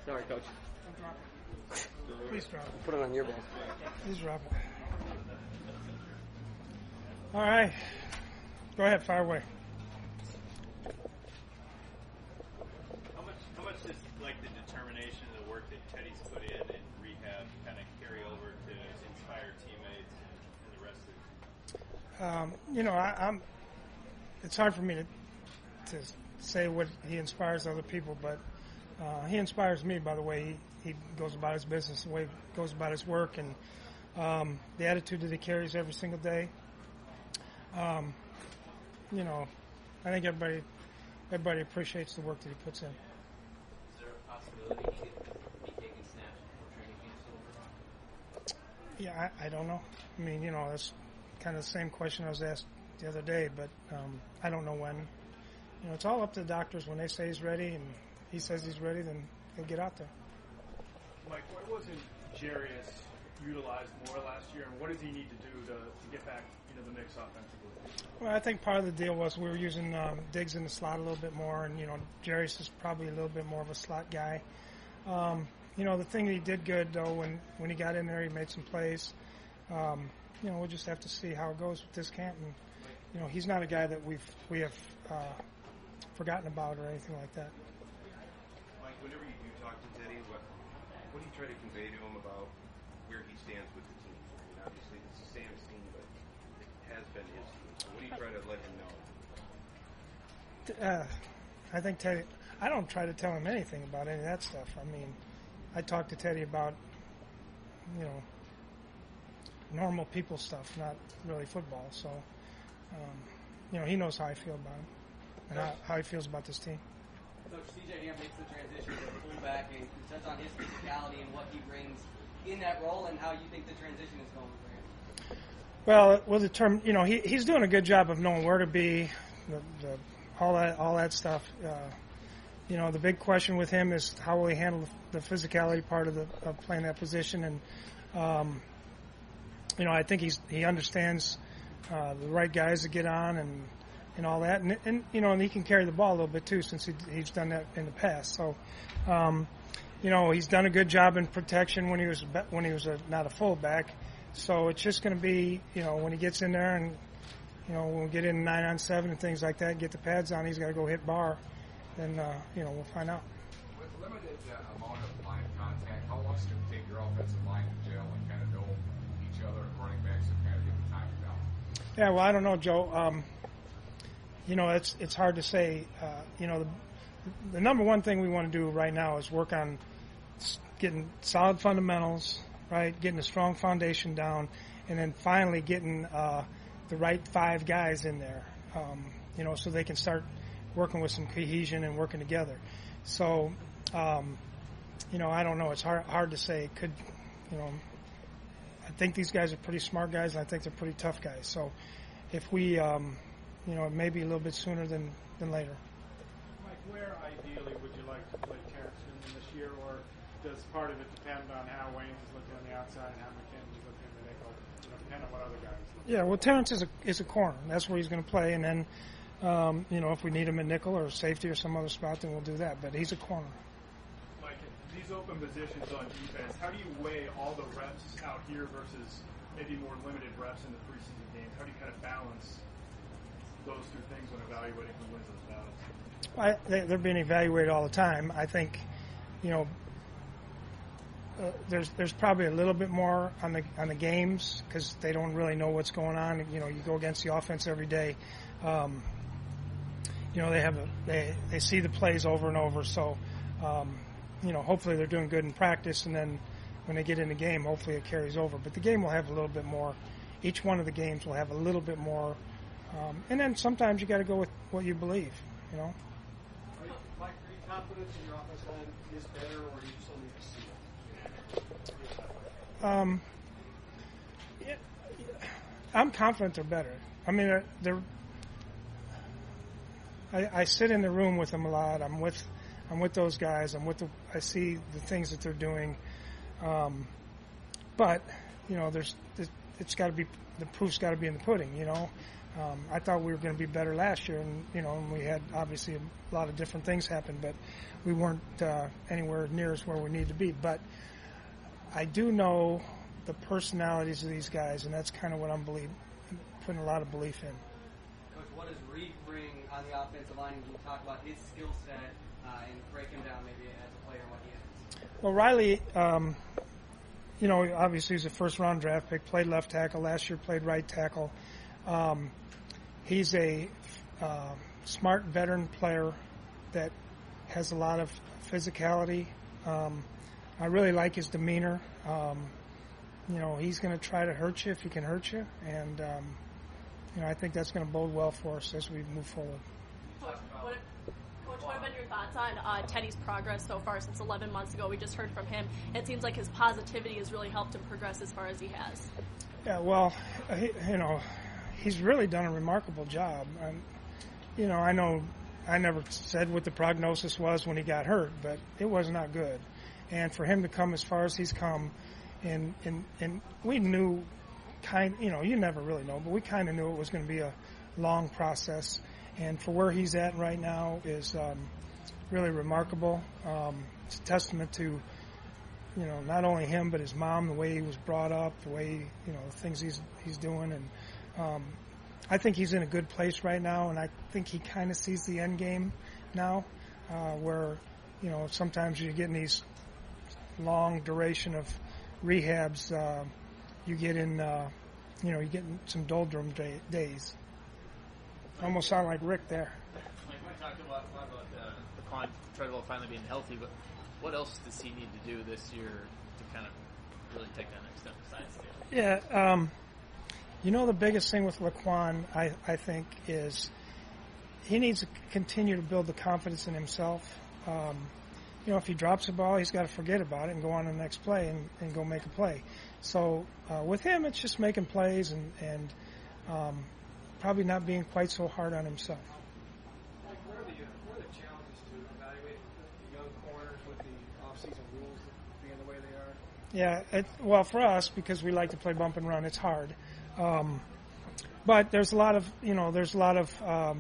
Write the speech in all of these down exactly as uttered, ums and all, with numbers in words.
Sorry, Coach. Please drop it. Put it on your ball. Please drop it. All right. Go ahead, fire away. How much, how much does like the determination and the work that Teddy's put in in rehab kind of carry over to inspire teammates and the rest of the Um, you know, I, I'm. It's hard for me to to say what he inspires other people, but uh, he inspires me by the way he, he goes about his business, the way he goes about his work, and um, the attitude that he carries every single day. Um, you know, I think everybody everybody appreciates the work that he puts in. Is there a possibility he could be taking snaps before training camp's over? Yeah, I, I don't know. I mean, you know, it's kind of the same question I was asked the other day, but um, I don't know when. You know, it's all up to the doctors. When they say he's ready and he says he's ready, then he'll get out there. Mike, why wasn't Jarius utilized more last year, and what does he need to do to, to get back into the mix offensively? Well, I think part of the deal was we were using um, Diggs in the slot a little bit more, and, you know, Jarius is probably a little bit more of a slot guy. Um, you know, the thing that he did good, though, when, when he got in there, he made some plays. Um, you know, we'll just have to see how it goes with this camp. And, you know, he's not a guy that we've we have uh, forgotten about or anything like that. Mike, whenever you do talk to Teddy, what what do you try to convey to him about where he stands with the team? I mean, obviously it's Sam's team, but it has been his team. So what do you try to let him know? Uh, I think Teddy, I don't try to tell him anything about any of that stuff. I mean, I talk to Teddy about, you know, normal people stuff, not really football. So, um, you know, he knows how I feel about him and how, how he feels about this team. Coach, C J Ham makes the transition to fullback, and you touch on his physicality and what he brings in that role and how you think the transition is going for him. Well, we'll determine. You know, he he's doing a good job of knowing where to be, the, the all that all that stuff. Uh, you know, the big question with him is how will he handle the, the physicality part of the of playing that position, and um, you know, I think he's he understands uh, the right guys to get on and. and all that, and, and you know, and he can carry the ball a little bit too, since he, he's done that in the past. So, um, you know, he's done a good job in protection when he was when he was a, not a fullback. So it's just going to be, you know, when he gets in there and, you know, when we get in nine on seven and things like that, get the pads on, he's got to go hit bar. Then, uh, you know, we'll find out. With limited uh, amount of line contact, how long does it take your offensive line to gel and kind of know each other and running backs and kind of get the timing down? Yeah, well, I don't know, Joe. Um, You know, it's it's hard to say. Uh, you know, the, the number one thing we want to do right now is work on getting solid fundamentals, right? Getting a strong foundation down, and then finally getting uh, the right five guys in there. Um, you know, so they can start working with some cohesion and working together. So, um, you know, I don't know. It's hard hard to say. It could, you know, I think these guys are pretty smart guys, and I think they're pretty tough guys. So, if we um, you know, maybe a little bit sooner than, than later. Mike, where ideally would you like to play Terrence Newman this year, or does part of it depend on how Waynes is looking on the outside and how McKinnon's looking in the nickel, you know, depend on what other guys look? Yeah, well, Terrence is a is a corner. That's where he's going to play, and then, um, you know, if we need him at nickel or safety or some other spot, then we'll do that. But he's a corner. Mike, these open positions on defense, how do you weigh all the reps out here versus maybe more limited reps in the preseason games? How do you kind of balance those two things when evaluating who wins those battles? I, they, they're being evaluated all the time. I think, you know, uh, there's there's probably a little bit more on the on the games because they don't really know what's going on. You know, you go against the offense every day. Um, you know, they have a, they they see the plays over and over. So, um, you know, hopefully they're doing good in practice, and then when they get in the game, hopefully it carries over. But the game will have a little bit more. Each one of the games will have a little bit more. Um, and then sometimes you got to go with what you believe, you know. Are you, Mike, are you confident in your offensive line is better, or do you still need to see it? Um, yeah, I'm confident they're better. I mean, they're. they're I, I sit in the room with them a lot. I'm with, I'm with those guys. I'm with the. I see the things that they're doing. Um, but, you know, there's. It's got to be. The proof's got to be in the pudding, you know. Um, I thought we were going to be better last year, and you know, and we had obviously a lot of different things happen, but we weren't uh, anywhere near as where we need to be. But I do know the personalities of these guys, and that's kind of what I'm believe, putting a lot of belief in. Coach, what does Reed bring on the offensive line? Can you talk about his skill set uh, and break him down maybe as a player and what he is? Well, Riley, um, you know, obviously he's a first-round draft pick, played left tackle. Last year played right tackle. Um, he's a uh, smart veteran player that has a lot of physicality. Um, I really like his demeanor. Um, you know, he's going to try to hurt you if he can hurt you, and um, you know, I think that's going to bode well for us as we move forward. Coach, what, Coach, what have been your thoughts on uh, Teddy's progress so far since eleven months ago? We just heard from him. It seems like his positivity has really helped him progress as far as he has. Yeah, well, he, you know, he's really done a remarkable job. Um, you know, I know I never said what the prognosis was when he got hurt, but it was not good. And for him to come as far as he's come, and and, and we knew, kind, you know, you never really know, but we kind of knew it was going to be a long process. And for where he's at right now is um, really remarkable. Um, it's a testament to, you know, not only him but his mom, the way he was brought up, the way, you know, the things he's he's doing, and um, I think he's in a good place right now, and I think he kind of sees the end game now, uh, where, you know, sometimes you get in these long duration of rehabs, uh, you get in, uh, you know, you get in some doldrum day, days. Almost sound like Rick there. Mike, we talked a lot, a lot about uh, Laquan Treadwell finally being healthy, but what else does he need to do this year to kind of really take that next step besides the Yeah, um, you know, the biggest thing with Laquan, I, I think, is he needs to continue to build the confidence in himself. Um, you know, if he drops a ball, he's got to forget about it and go on to the next play and, and go make a play. So uh, with him, it's just making plays and, and um, probably not being quite so hard on himself. Like, what are the, what are the challenges to evaluate the young corners with the off-season rules being the way they are? Yeah, it, well, for us, because we like to play bump and run, it's hard. Um, but there's a lot of, you know, there's a lot of um,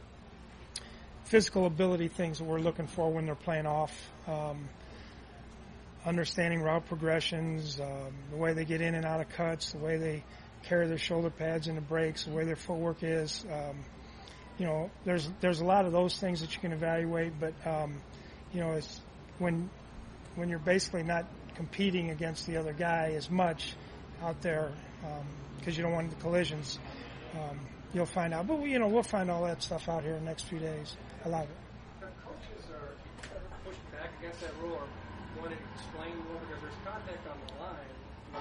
physical ability things that we're looking for when they're playing off. Um, understanding route progressions, um, the way they get in and out of cuts, the way they carry their shoulder pads into breaks, the way their footwork is. Um, you know, there's there's a lot of those things that you can evaluate, but um, you know, it's when when you're basically not competing against the other guy as much out there because um, you don't want the collisions. Um, you'll find out, but we, you know, we'll find all that stuff out here in the next few days. I love it. The coaches are pushing back against that rule or want to explain more because there's contact on the line with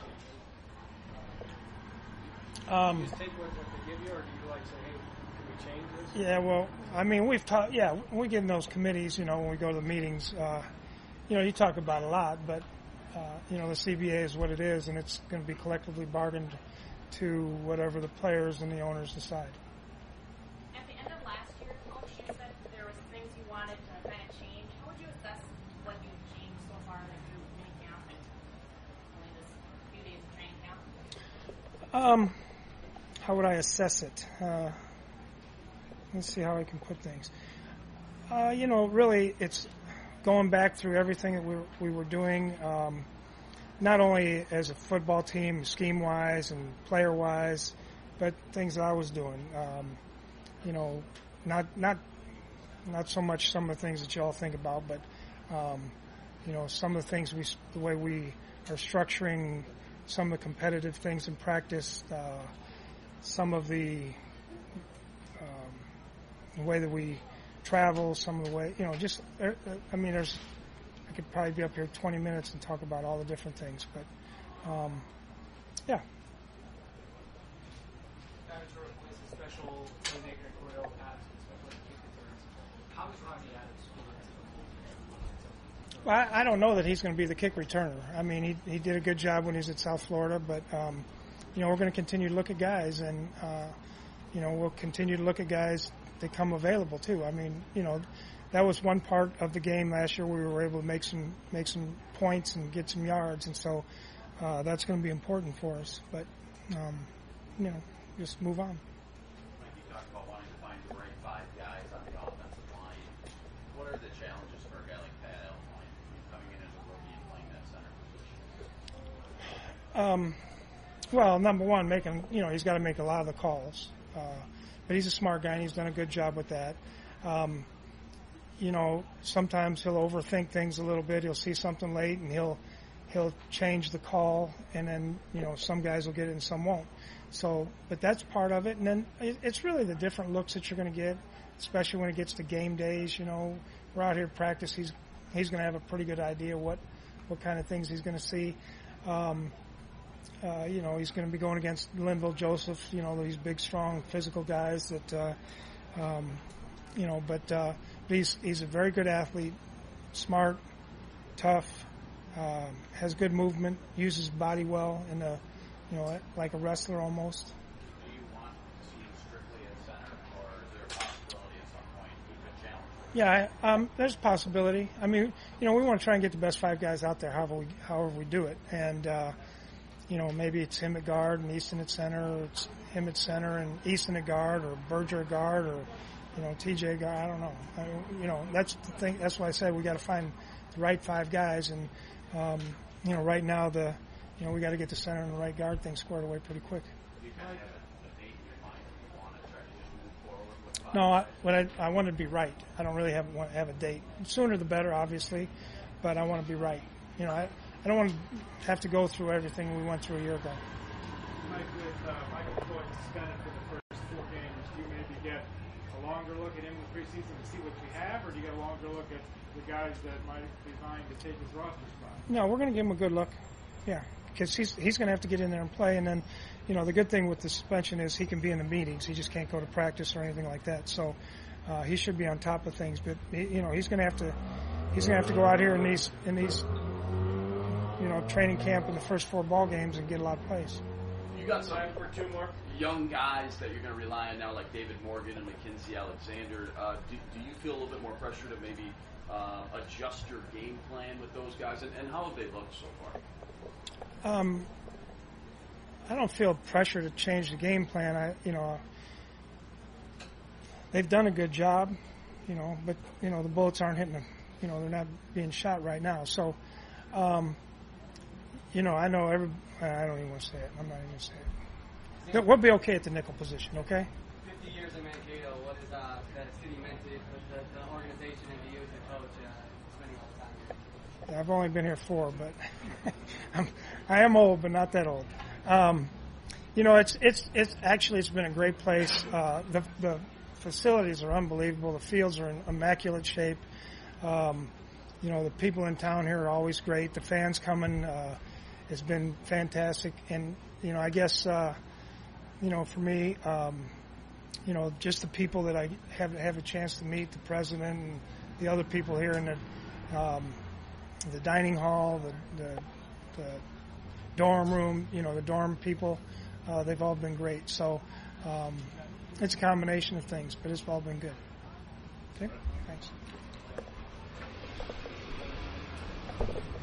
the off-season. Um, Do you just take what, what they give you, or do you like say, hey, can we change this? Yeah, well, I mean, we've talked. Yeah, we get in those committees. You know, when we go to the meetings, uh, you know, you talk about a lot, but uh, you know, the C B A is what it is, and it's going to be collectively bargained to whatever the players and the owners decide. At the end of last year, Coach, you said there was things you wanted to kind of change. How would you assess what you've changed so far in your mini camp and only this few days of training camp? Um, how would I assess it? Uh, let's see how I can put things. Uh, you know, really, it's going back through everything that we we were doing. Um, not only as a football team, scheme-wise and player-wise, but things that I was doing. Um, you know, not not not so much some of the things that you all think about, but um, you know, some of the things we, the way we are structuring some of the competitive things in practice, uh, some of the, um, the way that we travel, some of the way, you know, just, uh, I mean, there's. I could probably be up here twenty minutes and talk about all the different things, but um, yeah. Avatar plays a special playmaker and Cordell pass, especially kick returns. How is Rodney Adams doing? Well, I, I don't know that he's going to be the kick returner. I mean, he he did a good job when he was at South Florida, but um, you know, we're going to continue to look at guys, and uh, you know, we'll continue to look at guys that come available too. I mean, you know. That was one part of the game last year where we were able to make some make some points and get some yards, and so uh, that's going to be important for us. But um, you know, just move on. Um, well, number one, making you know he's got to make a lot of the calls, uh, but he's a smart guy and he's done a good job with that. Um, you know, sometimes he'll overthink things a little bit. He'll see something late and he'll he'll change the call, and then you know some guys will get it and some won't. So, but that's part of it. And then it, it's really the different looks that you're going to get, especially when it gets to game days. You know, we're out here at practice. He's he's going to have a pretty good idea what what kind of things he's going to see. Um, uh, you know, he's going to be going against Linville Joseph. You know, these big, strong, physical guys that. Uh, um, you know, but uh, he's he's a very good athlete, smart, tough, uh, has good movement, uses his body well, in a, you know, like a wrestler almost. Do you want to see him strictly at center, or is there a possibility at some point he could challenge? Yeah, I, um, there's a possibility. I mean, you know, we want to try and get the best five guys out there, however we however we do it, and uh, you know, maybe it's him at guard and Easton at center, or it's him at center and Easton at guard, or Berger at guard, or you know, T J guy, I don't know. I, you know, that's the thing. That's why I said we got to find the right five guys. And, um, you know, right now the, you know, we got to get the center and the right guard thing squared away pretty quick. Do you kind of have a date in your mind that you want to try to just move forward with five? No, I, what I, I want to be right. I don't really have want have a date. Sooner the better, obviously, but I want to be right. You know, I, I don't want to have to go through everything we went through a year ago. Mike, with uh, Michael Floyd suspended for the first four games, do you maybe get a longer look at him in the preseason to see what we have, or do you get a longer look at the guys that might be vying to take his roster spot? No, we're going to give him a good look. Yeah, because he's he's going to have to get in there and play. And then, you know, the good thing with the suspension is he can be in the meetings. He just can't go to practice or anything like that. So uh, he should be on top of things. But he, you know, he's going to have to he's going to have to go out here in these in these you know training camp in the first four ball games and get a lot of plays. You got some Time for two more. young guys that you're going to rely on now, like David Morgan and Mackenzie Alexander. Uh, do, do you feel a little bit more pressure to maybe uh, adjust your game plan with those guys? And, and how have they looked so far? Um, I don't feel pressure to change the game plan. I, you know, they've done a good job, you know, but you know the bullets aren't hitting them. You know, they're not being shot right now. So, um, you know, I know every. I don't even want to say it. I'm not even going to say it. We'll be okay at the nickel position, okay? fifty years in Mankato, what is uh, that city meant to the, the organization and to you as a coach, uh, spending all the time here? Yeah, I've only been here four, but I'm, I am old, but not that old. Um, you know, it's it's it's actually it's been a great place. Uh, the the facilities are unbelievable. The fields are in immaculate shape. Um, you know, the people in town here are always great. The fans coming uh, has been fantastic, and you know, I guess. Uh, You know, for me, um, you know, just the people that I have have a chance to meet, the president and the other people here in the um, the dining hall, the, the the dorm room, you know, the dorm people, uh, they've all been great. So um, it's a combination of things, but it's all been good. Okay, thanks.